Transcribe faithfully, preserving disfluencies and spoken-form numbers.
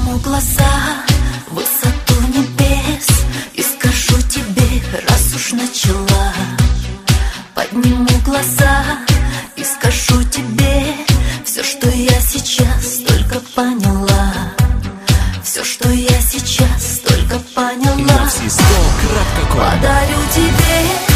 Подниму глаза в высоту небес и скажу тебе, раз уж начала. Подниму глаза и скажу тебе все, что я сейчас только поняла. Все, что я сейчас только поняла. Кратко. Подарю тебе